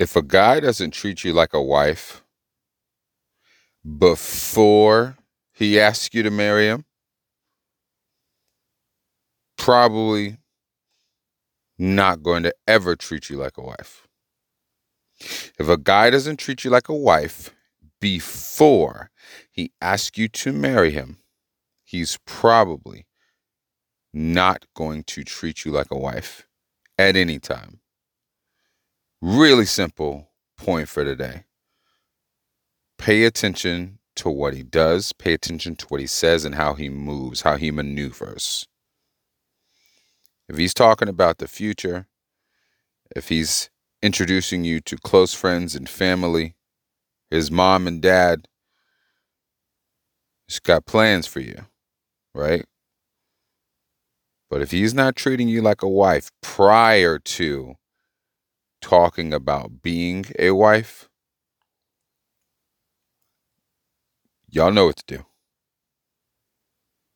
If a guy doesn't treat you like a wife before he asks you to marry him, probably not going to ever treat you like a wife. If a guy doesn't treat you like a wife before he asks you to marry him, he's probably not going to treat you like a wife at any time. Really simple point for today. Pay attention to what he does, pay attention to what he says and how he moves, how he maneuvers. If he's talking about the future, if he's introducing you to close friends and family, his mom and dad, he's got plans for you, right? But if he's not treating you like a wife prior to talking about being a wife, y'all know what to do.